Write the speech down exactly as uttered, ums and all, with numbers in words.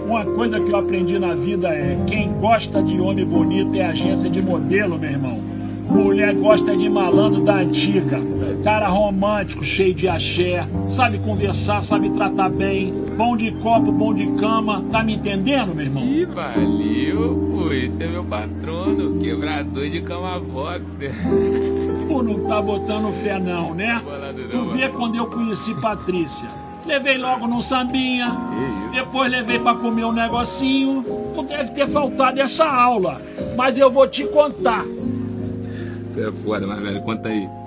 Uma coisa que eu aprendi na vida é: quem gosta de homem bonito é agência de modelo, meu irmão. Mulher gosta de malandro da antiga. Cara romântico, cheio de axé, sabe conversar, sabe tratar bem, bom de copo, bom de cama. Tá me entendendo, meu irmão? Ih, valeu, pô. Esse é meu patrono, quebrador de cama boxer. Pô, não tá botando fé não, né? Tu vê quando eu conheci Patrícia. Levei logo num sambinha, depois levei pra comer um negocinho. Não deve ter faltado essa aula, mas eu vou te contar. Tu é foda, mas velho, conta aí.